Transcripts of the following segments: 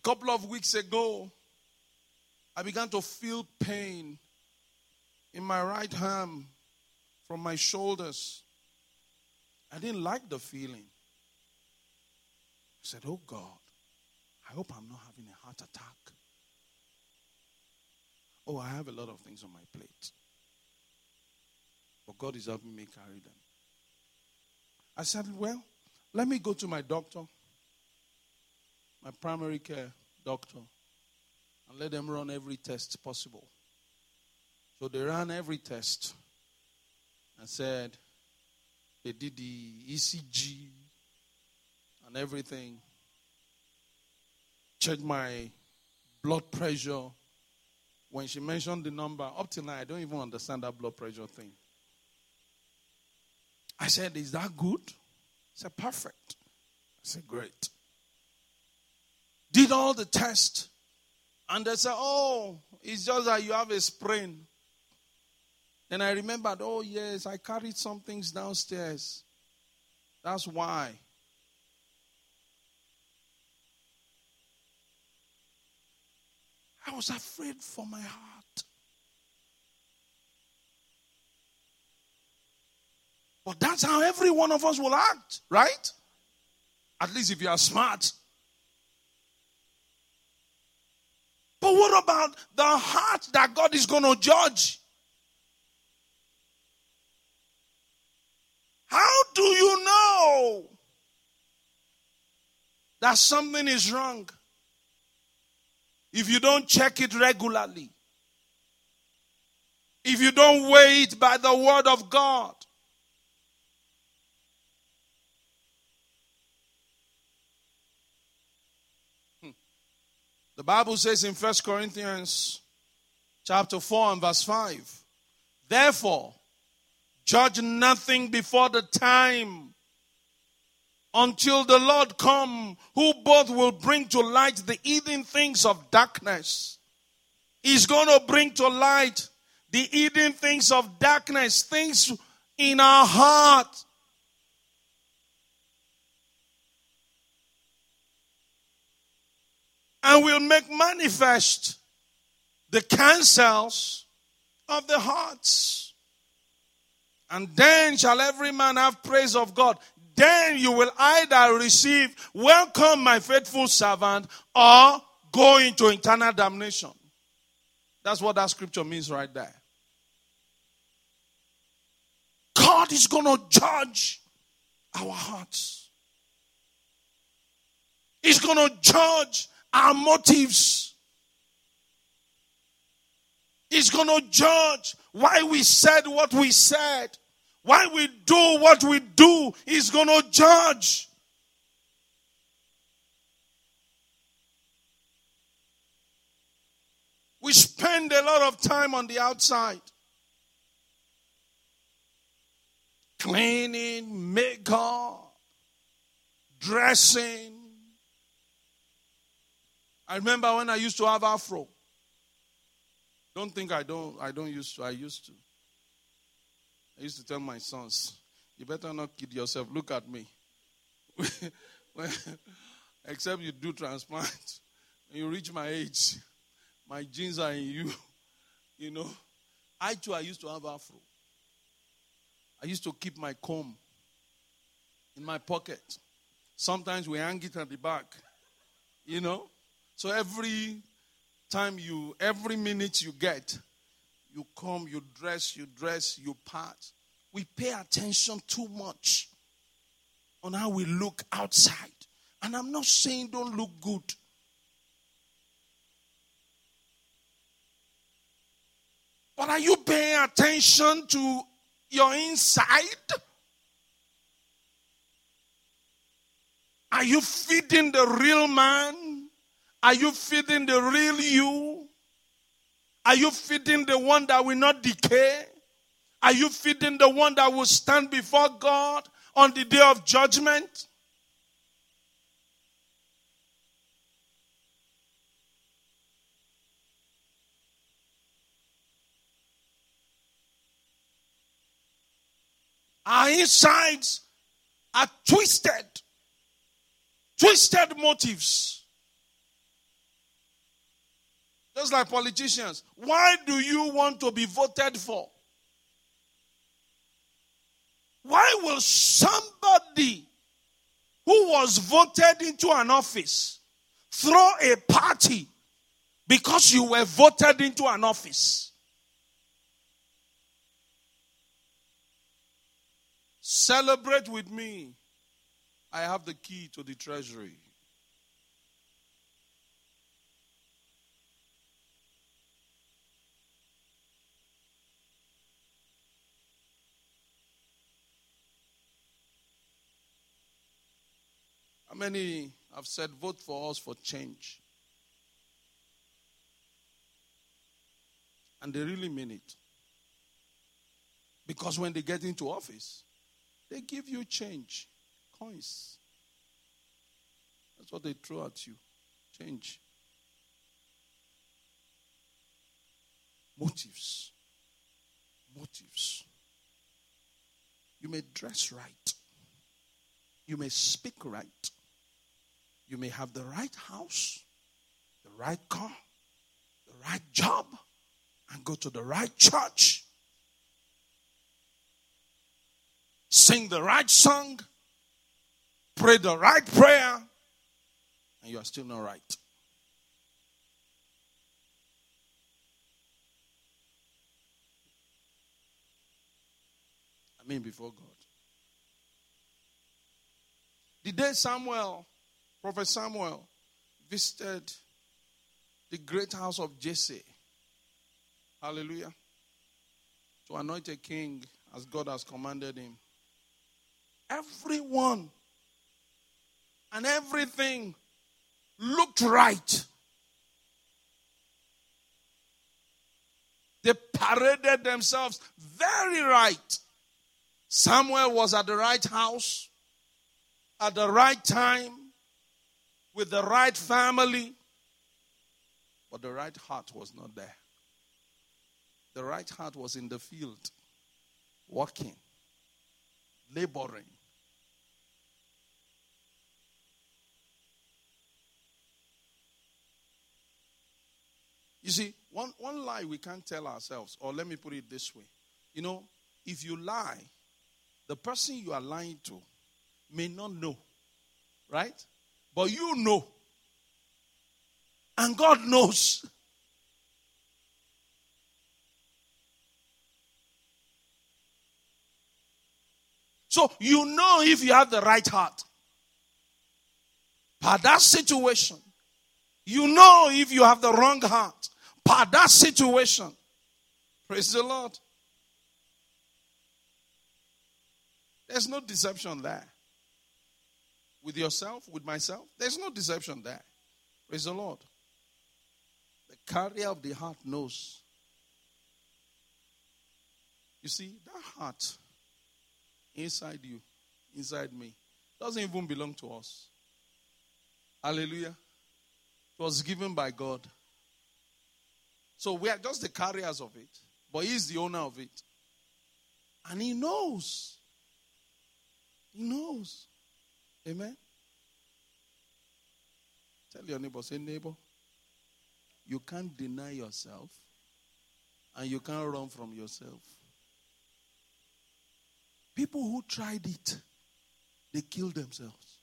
couple of weeks ago, I began to feel pain in my right arm from my shoulders. I didn't like the feeling. I said, oh God, I hope I'm not having a heart attack. Oh, I have a lot of things on my plate. But God is helping me carry them. I said, well, let me go to my doctor, my primary care doctor, and let them run every test possible. So they ran every test and said they did the ECG and everything. Checked my blood pressure. When she mentioned the number, up till now, I don't even understand that blood pressure thing. I said, is that good? She said, perfect. I said, great. Did all the tests. And they said, oh, it's just that you have a sprain. Then I remembered, oh, yes, I carried some things downstairs. That's why. I was afraid for my heart. But that's how every one of us will act, right? At least if you are smart. But what about the heart that God is going to judge? How do you know that something is wrong if you don't check it regularly? If you don't weigh it by the word of God? The Bible says in 1 Corinthians chapter 4 and verse 5, therefore, judge nothing before the time until the Lord come, who both will bring to light the hidden things of darkness. He's going to bring to light the hidden things of darkness, things in our heart. And will make manifest the counsels of the hearts. And then shall every man have praise of God. Then you will either receive, welcome my faithful servant, or go into eternal damnation. That's what that scripture means right there. God is going to judge our hearts. He's going to judge our motives. He's going to judge why we said what we said. Why we do what we do. He's going to judge. We spend a lot of time on the outside. Cleaning, makeup, dressing. I remember when I used to have afro. Don't think I used to. I used to. I used to tell my sons, you better not kid yourself. Look at me. Except you do transplant. When you reach my age, my genes are in you. You know. I used to have afro. I used to keep my comb in my pocket. Sometimes we hang it at the back. You know. So every minute you get, you come, you dress, you part. We pay attention too much on how we look outside. And I'm not saying don't look good. But are you paying attention to your inside? Are you feeding the real man? Are you feeding the real you? Are you feeding the one that will not decay? Are you feeding the one that will stand before God on the day of judgment? Our insides are twisted motives. Just like politicians. Why do you want to be voted for? Why will somebody who was voted into an office throw a party because you were voted into an office? Celebrate with me. I have the key to the treasury. How many have said, vote for us for change? And they really mean it. Because when they get into office, they give you change, coins. That's what they throw at you, change. Motives. Motives. You may dress right. You may speak right. You may have the right house, the right car, the right job, and go to the right church. Sing the right song, pray the right prayer, and you are still not right. I mean, before God. The day Prophet Samuel, visited the great house of Jesse, hallelujah, to anoint a king as God has commanded him, everyone and everything looked right. They paraded themselves very right. Samuel was at the right house, at the right time, with the right family, but the right heart was not there. The right heart was in the field, working, laboring. You see, one lie we can't tell ourselves, or let me put it this way. You know, if you lie, the person you are lying to may not know, right? But you know. And God knows. So you know if you have the right heart. Per that situation. You know if you have the wrong heart. Per that situation. Praise the Lord. There's no deception there. With yourself, with myself, there's no deception there. Praise the Lord. The carrier of the heart knows. You see, that heart inside you, inside me, doesn't even belong to us. Hallelujah. It was given by God. So we are just the carriers of it. But He is the owner of it. And He knows. He knows. Amen. Tell your neighbor, say, neighbor, you can't deny yourself and you can't run from yourself. People who tried it, they killed themselves.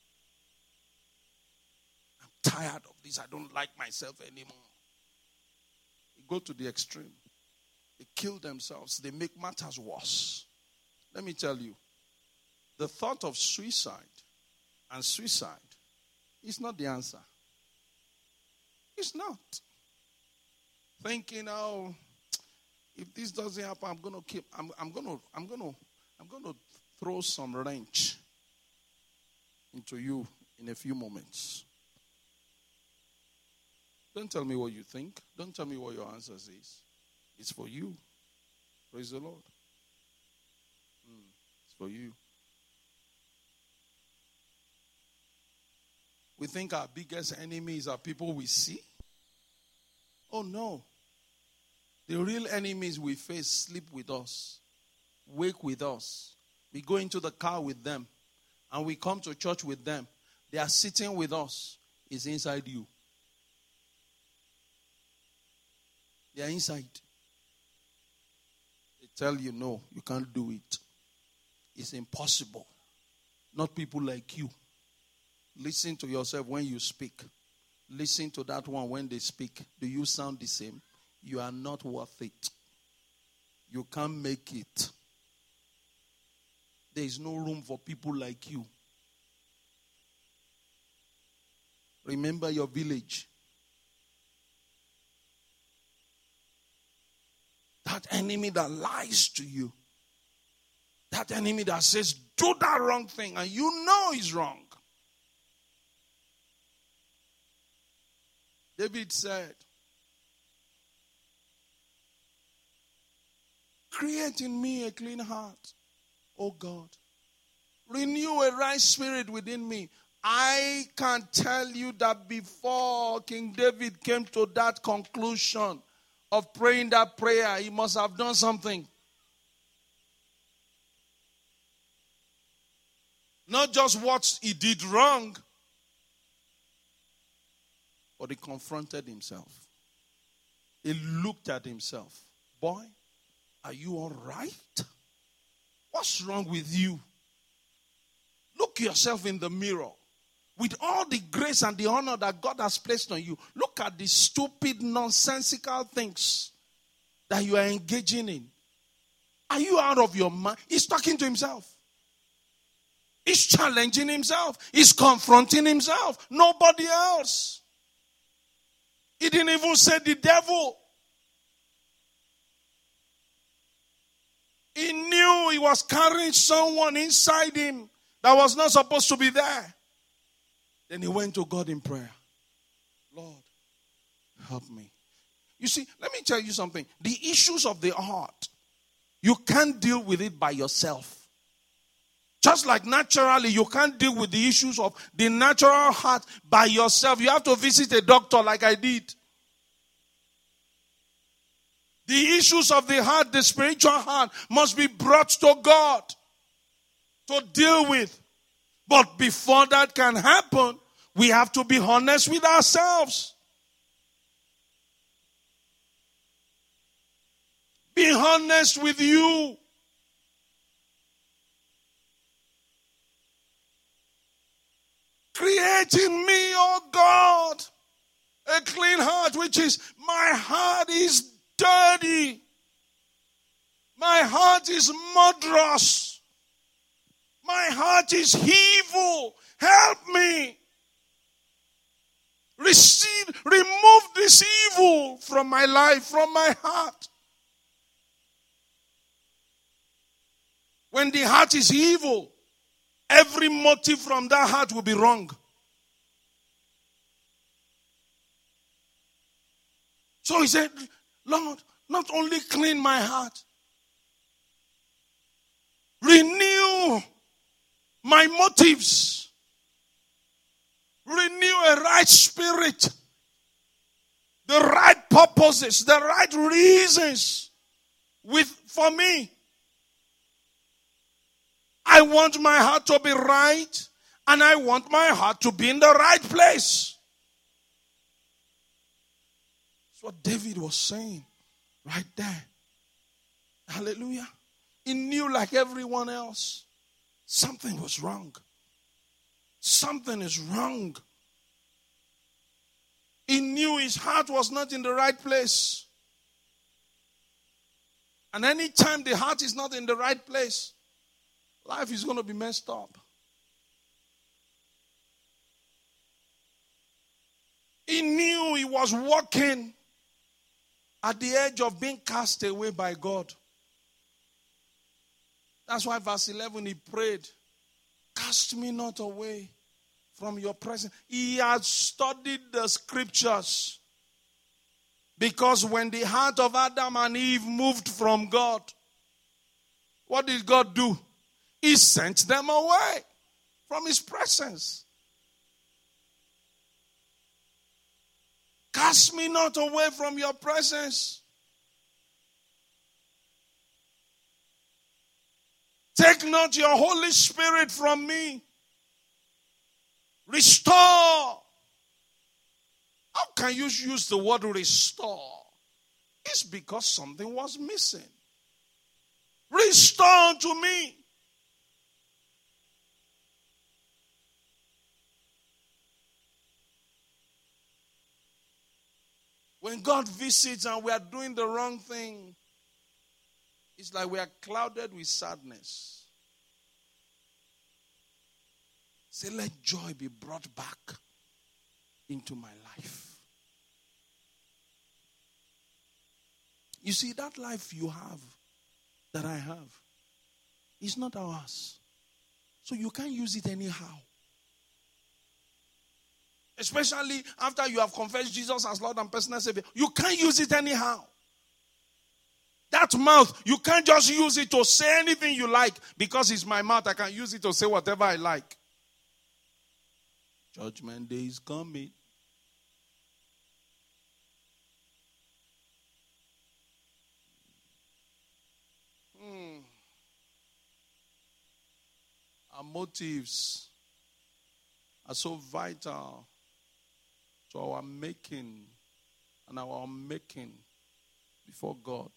I'm tired of this. I don't like myself anymore. They go to the extreme. They kill themselves. They make matters worse. Let me tell you, the thought of suicide and suicide is not the answer. It's not. Thinking, oh, if this doesn't happen, I'm gonna throw some wrench into you in a few moments. Don't tell me what you think. Don't tell me what your answer is. It's for you. Praise the Lord. It's for you. We think our biggest enemies are people we see. Oh no. The real enemies we face sleep with us, wake with us. We go into the car with them, and we come to church with them. They are sitting with us. It's inside you. They are inside. They tell you, no, you can't do it. It's impossible. Not people like you. Listen to yourself when you speak. Listen to that one when they speak. Do you sound the same? You are not worth it. You can't make it. There is no room for people like you. Remember your village. That enemy that lies to you. That enemy that says, do that wrong thing, and you know it's wrong. David said, create in me a clean heart, O God. Renew a right spirit within me. I can tell you that before King David came to that conclusion of praying that prayer, he must have done something. Not just what he did wrong, but he confronted himself. He looked at himself. Boy, are you all right? What's wrong with you? Look yourself in the mirror. With all the grace and the honor that God has placed on you, look at the stupid, nonsensical things that you are engaging in. Are you out of your mind? He's talking to himself. He's challenging himself. He's confronting himself. Nobody else. He didn't even say the devil. He knew he was carrying someone inside him that was not supposed to be there. Then he went to God in prayer. Lord, help me. You see, let me tell you something. The issues of the heart, you can't deal with it by yourself. Just like naturally, you can't deal with the issues of the natural heart by yourself. You have to visit a doctor like I did. The issues of the heart, the spiritual heart, must be brought to God to deal with. But before that can happen, we have to be honest with ourselves. Be honest with you. Create in me, oh God, a clean heart, which is, my heart is dirty. My heart is murderous. My heart is evil. Help me. Remove this evil from my life, from my heart. When the heart is evil, every motive from that heart will be wrong. So he said, Lord, not only clean my heart, renew my motives. Renew a right spirit. The right purposes, the right reasons for me. I want my heart to be right, and I want my heart to be in the right place. That's what David was saying right there. Hallelujah. He knew, like everyone else, something was wrong. Something is wrong. He knew his heart was not in the right place. And anytime the heart is not in the right place, life is going to be messed up. He knew he was walking at the edge of being cast away by God. That's why verse 11 he prayed, cast me not away from your presence. He had studied the scriptures. Because when the heart of Adam and Eve moved from God, what did God do? He sent them away from his presence. Cast me not away from your presence. Take not your Holy Spirit from me. Restore. How can you use the word restore? It's because something was missing. Restore to me. When God visits and we are doing the wrong thing, it's like we are clouded with sadness. Say, let joy be brought back into my life. You see, that life you have, that I have, is not ours. So you can't use it anyhow. Especially after you have confessed Jesus as Lord and personal Savior. You can't use it anyhow. That mouth, you can't just use it to say anything you like. Because it's my mouth, I can use it to say whatever I like. Judgment day is coming. Our motives are so vital to our making and our making before God.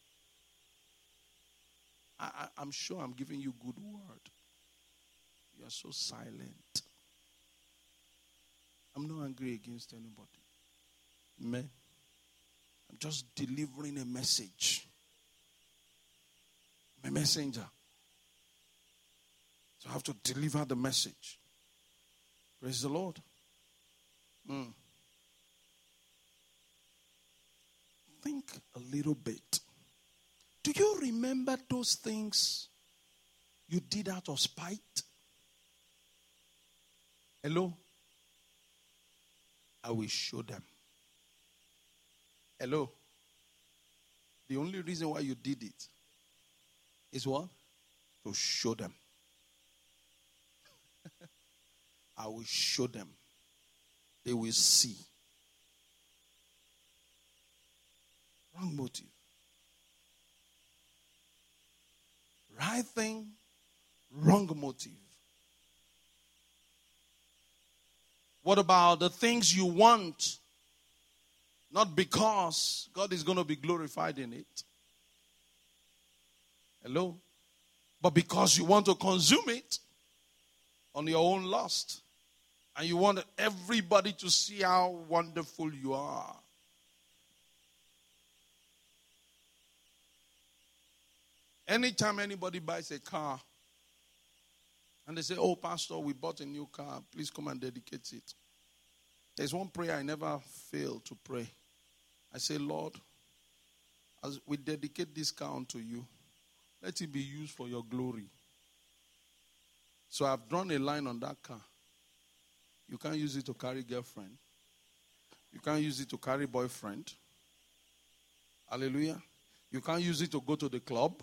I'm sure I'm giving you good word. You are so silent. I'm not angry against anybody. Amen. I'm just delivering a message. I'm a messenger. So I have to deliver the message. Praise the Lord. Think a little bit. Do you remember those things you did out of spite? Hello? I will show them. Hello? The only reason why you did it is what? To show them. I will show them. They will see. Wrong motive. Right thing, wrong motive. What about the things you want? Not because God is going to be glorified in it. Hello? But because you want to consume it on your own lust. And you want everybody to see how wonderful you are. Anytime anybody buys a car and they say, oh, pastor, we bought a new car. Please come and dedicate it. There's one prayer I never fail to pray. I say, Lord, as we dedicate this car unto you, let it be used for your glory. So I've drawn a line on that car. You can't use it to carry girlfriend. You can't use it to carry boyfriend. Hallelujah. You can't use it to go to the club.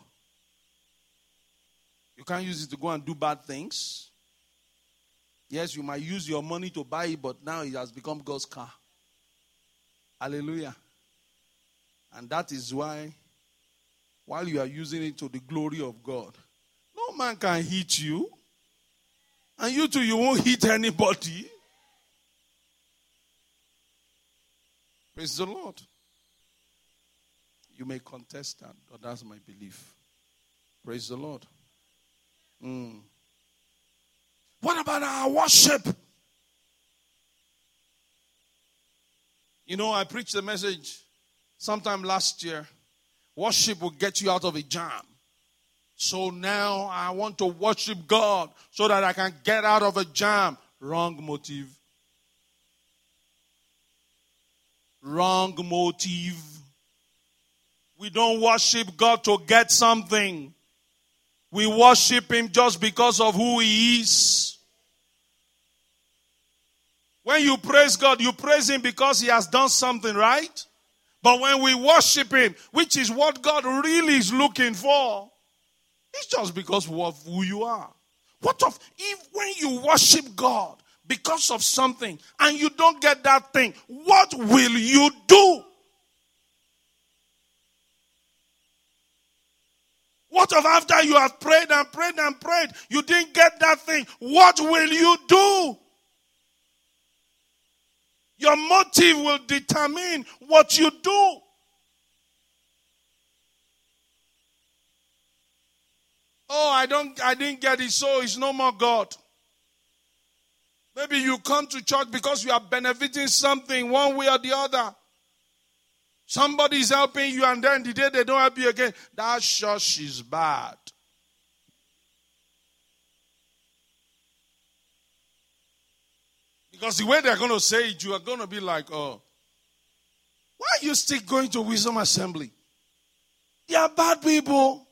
You can't use it to go and do bad things. Yes, you might use your money to buy it, but now it has become God's car. Hallelujah. And that is why, while you are using it to the glory of God, no man can hit you. And you too, you won't hit anybody. Praise the Lord. You may contest that, but that's my belief. Praise the Lord. What about our worship? You know, I preached a message sometime last year. Worship will get you out of a jam. So now I want to worship God so that I can get out of a jam. Wrong motive. Wrong motive. We don't worship God to get something. We worship Him just because of who He is. When you praise God, you praise Him because He has done something, right? But when we worship Him, which is what God really is looking for, it's just because of who you are. What if when you worship God because of something and you don't get that thing, what will you do? What if after you have prayed and prayed and prayed, you didn't get that thing? What will you do? Your motive will determine what you do. Oh, I didn't get it, so it's no more God. Maybe you come to church because you are benefiting something one way or the other. Somebody is helping you, and then the day they don't help you again, that church is bad. Because the way they're going to say it, you are going to be like, oh, why are you still going to Wisdom Assembly? They are bad people.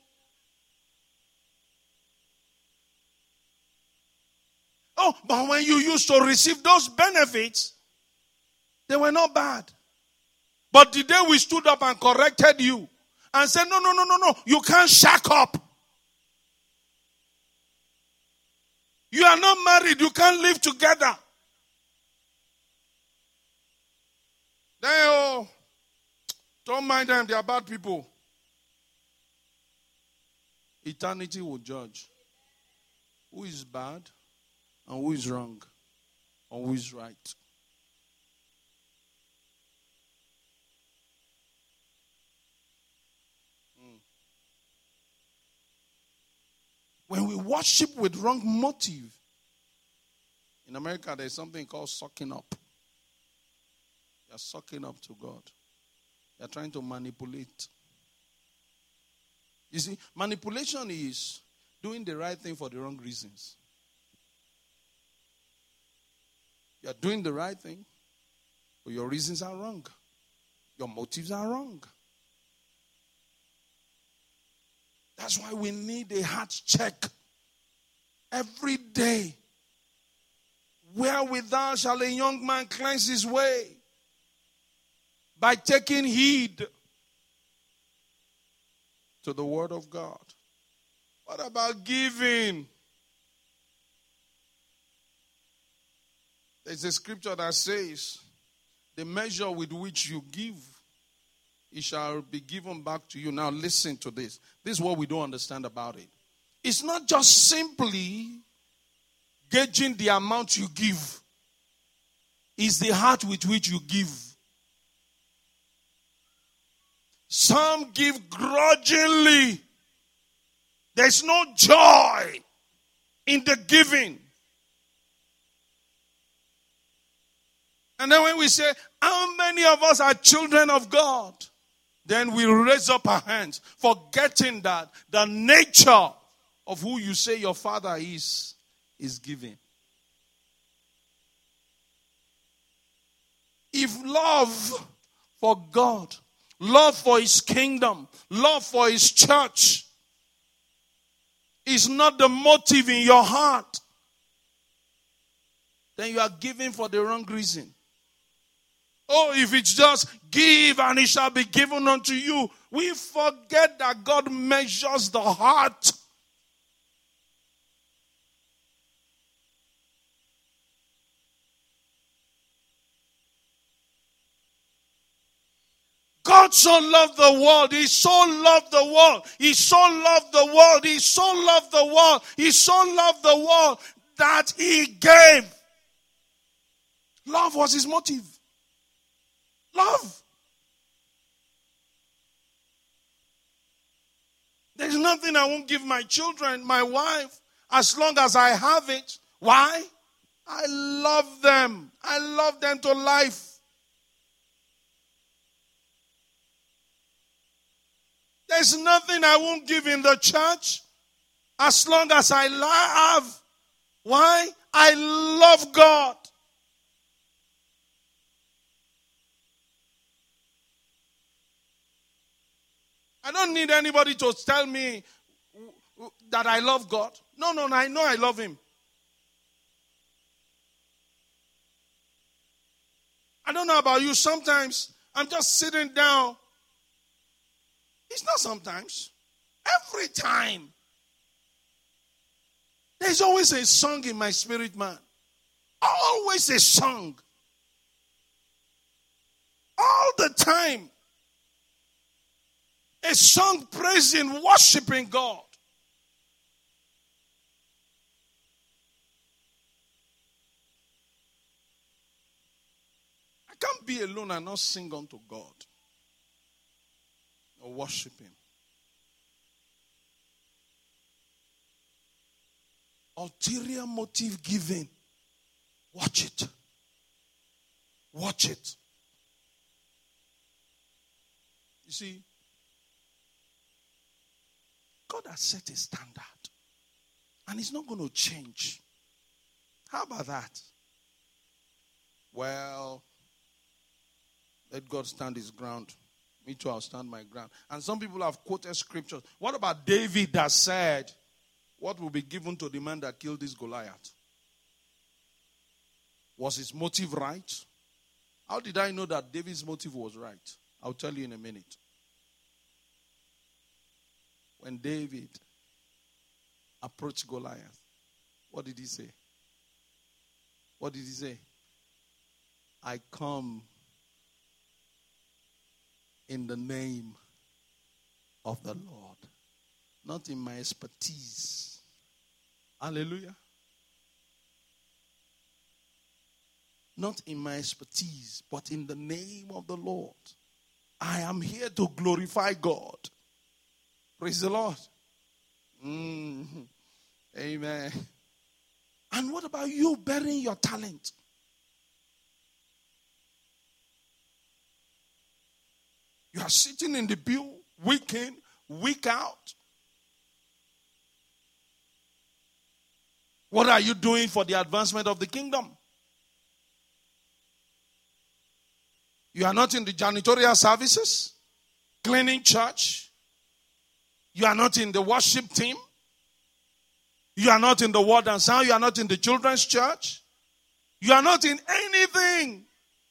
Oh, but when you used to receive those benefits, they were not bad. But the day we stood up and corrected you and said, no, you can't shack up. You are not married, you can't live together. Then, don't mind them, they are bad people. Eternity will judge who is bad and who is wrong or who is right. When we worship with wrong motive, in America there's something called sucking up. You're sucking up to God. You're trying to manipulate. You see, manipulation is doing the right thing for the wrong reasons. You're doing the right thing, but your reasons are wrong. Your motives are wrong. That's why we need a heart check every day. Wherewithal shall a young man cleanse his way? By taking heed to the word of God. What about giving? There's a scripture that says, the measure with which you give, it shall be given back to you. Now listen to this. This is what we don't understand about it. It's not just simply gauging the amount you give. It's the heart with which you give. Some give grudgingly. There's no joy in the giving. And then when we say, how many of us are children of God? Then we raise up our hands, forgetting that the nature of who you say your father is giving. If love for God, love for his kingdom, love for his church is not the motive in your heart, then you are giving for the wrong reason. Oh, if it's just give and it shall be given unto you, we forget that God measures the heart. God so loved the world. He so loved the world. He so loved the world. He so loved the world. He so loved the world that he gave. Love was his motive. Love. There's nothing I won't give my children, my wife, as long as I have it. Why? I love them. I love them to life. There's nothing I won't give in the church as long as I have. Why? I love God. I don't need anybody to tell me that I love God. No, I know I love him. I don't know about you. Sometimes I'm just sitting down. It's not sometimes. Every time. There's always a song in my spirit, man. Always a song. All the time. A song praising, worshiping God. I can't be alone and not sing unto God. Or worship him. Ulterior motive giving. Watch it. Watch it. You see, God has set a standard. And it's not going to change. How about that? Well, let God stand his ground. Me too, I'll stand my ground. And some people have quoted scriptures. What about David that said, what will be given to the man that killed this Goliath? Was his motive right? How did I know that David's motive was right? I'll tell you in a minute. When David approached Goliath, what did he say? What did he say? I come in the name of the Lord, not in my expertise. Hallelujah. Not in my expertise, but in the name of the Lord. I am here to glorify God. Praise the Lord. Amen. And what about you burying your talent? You are sitting in the pew week in, week out. What are you doing for the advancement of the kingdom? You are not in the janitorial services, cleaning church. You are not in the worship team. You are not in the word and sound. You are not in the children's church. You are not in anything.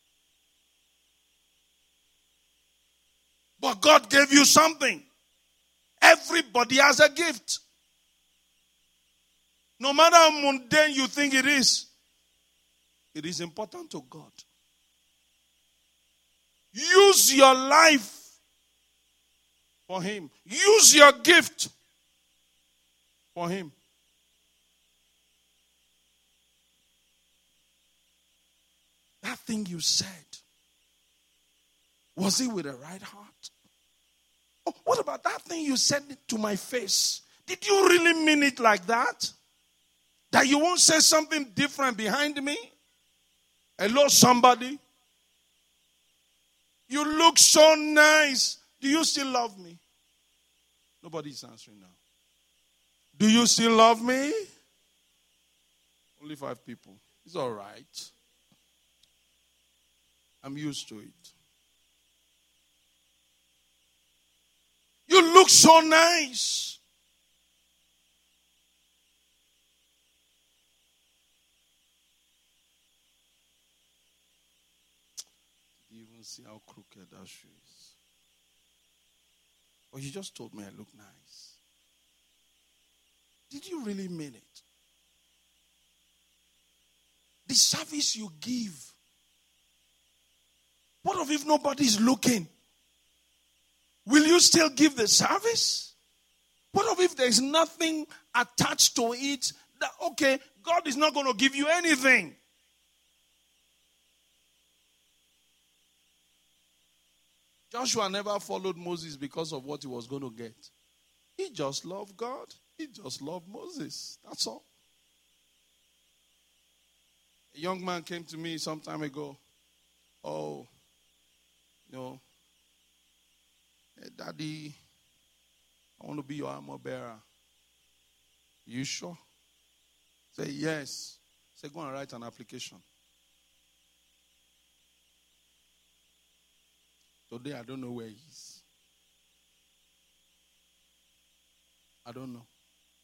But God gave you something. Everybody has a gift. No matter how mundane you think it is important to God. Use your life for him. Use your gift for him. That thing you said, was it with the right heart? Oh, what about that thing you said to my face? Did you really mean it like that? That you won't say something different behind me? Hello, somebody? You look so nice. Do you still love me? Nobody's answering now. Do you still love me? Only 5 people. It's all right. I'm used to it. You look so nice. Did you even see how crooked that shoe is? Well, you just told me I look nice. Did you really mean it? The service you give. What if nobody's looking? Will you still give the service? What if there's nothing attached to it? That, okay, God is not going to give you anything. Joshua never followed Moses because of what he was going to get. He just loved God. He just loved Moses. That's all. A young man came to me some time ago. Oh, hey, Daddy, I want to be your armor bearer. You sure? Say yes. Say go and write an application. Today I don't know where he is. I don't know.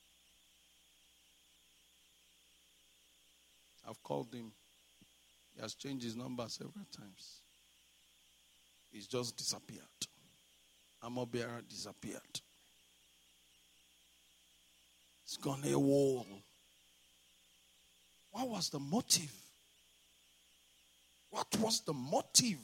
I've called him. He has changed his number several times. He's just disappeared. Armor bearer disappeared. It's gone AWOL. What was the motive? What was the motive?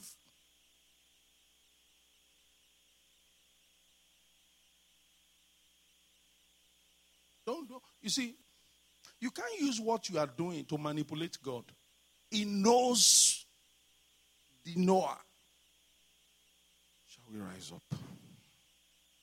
Don't. You see, you can't use what you are doing to manipulate God. He knows the knower. Shall we rise up?